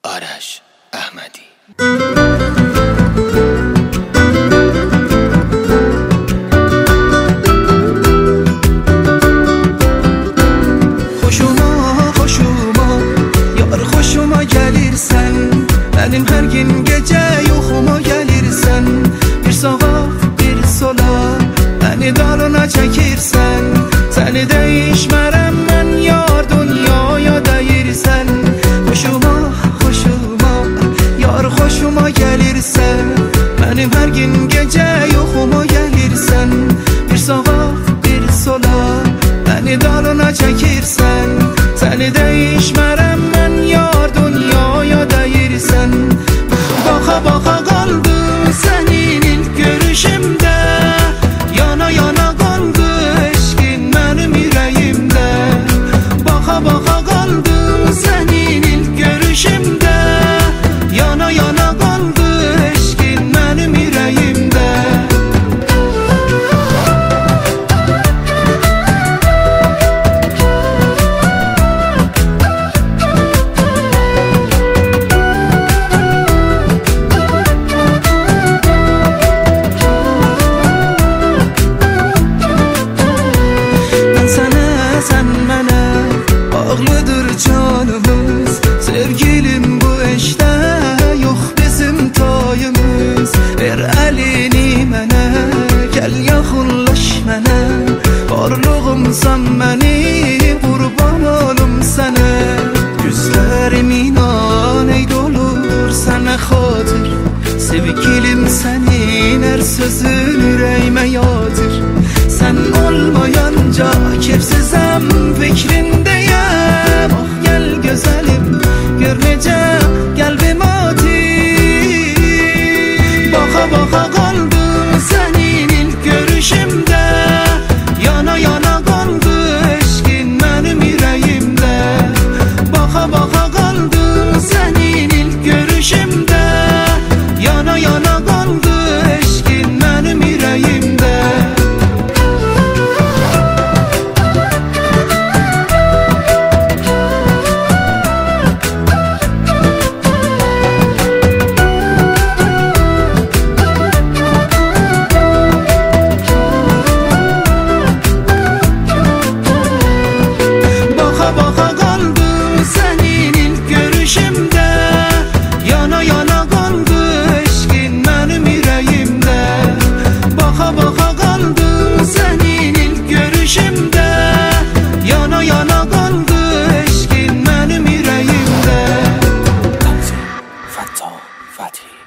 آرش احمدی. Hoşuma yar hoşuma gelirsen, benim her gün gece yuxuma gelirsen, bir sağa bir sola beni dalına çekirsen, seni değişmərəm mən yar dünyaya deyirsən. Yar hoşuma gelirsen, benim her gün gece yuxuma gelirsen, bir sağa bir sola beni dalına çekirsen, seni değişmərəm mən yar dünyaya deyirsən. Baxa baxa qaldım sənin ilk görüşümdə, yana yana qaldı eşqin mənim ürəyimdə. Baxa baxa qaldım sənin ilk görüşümdə, yana yana qaldı eşqin mənim ürəyimdə. Mən sənə, sən mənə, bağlıdır canımız. Sevgilim bu eşdə yox bizim tayımız. Ver əlini mənə, gəl yaxınlaş mənə, varlığımsan mənim, qurban olum sənə. Gözlərim inan eyd olur sənə xatır, sevgilim sənin hər sözün ürəyimə yatır. Sən olmayınca kefsizəm fikrindəyəm. Ah gəl gözəlim, gör necə qəlbim atır. Baxa baxa qaldım sənin ilk görüşümdə, yana yana qaldı eşqin mənim ürəyimdə. Baxa baxa qaldım sənin ilk görüşümdə, yana yana qaldı eşqin mənim ürəyimdə. Baxa qaldım sənin ilk görüşümdə, yana yana qaldı eşqin mənim ürəyimdə. Baxa baxa qaldım sənin ilk görüşümdə, yana yana qaldı eşqin mənim ürəyimdə. Fatih